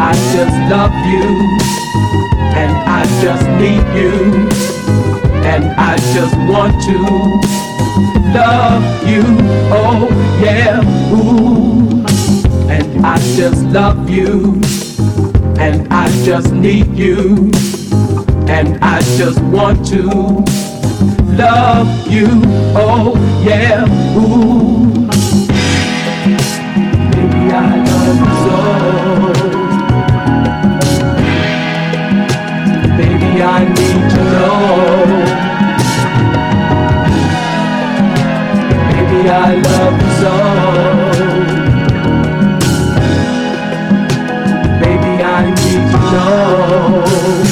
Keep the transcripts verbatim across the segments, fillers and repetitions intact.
I just love you, and I just need you, and I just want to love you, oh yeah, ooh. And I just love you, and I just need you, and I just want to love you, oh yeah, ooh. Baby, I love you so. Baby, I need to know. Baby, I love you so. Baby, I need to know.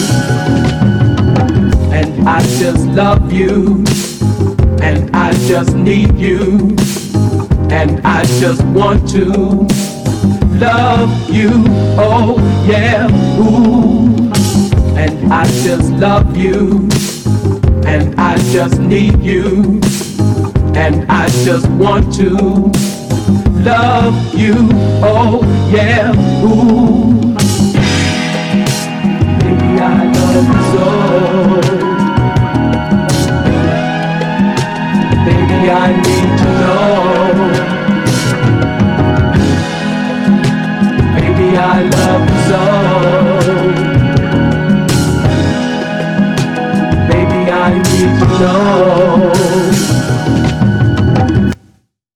And I just love you, and I just need you, and I just want to love you, oh yeah, ooh. And I just love you, and I just need you, and I just want to love you, oh yeah, ooh. Baby, I love you so.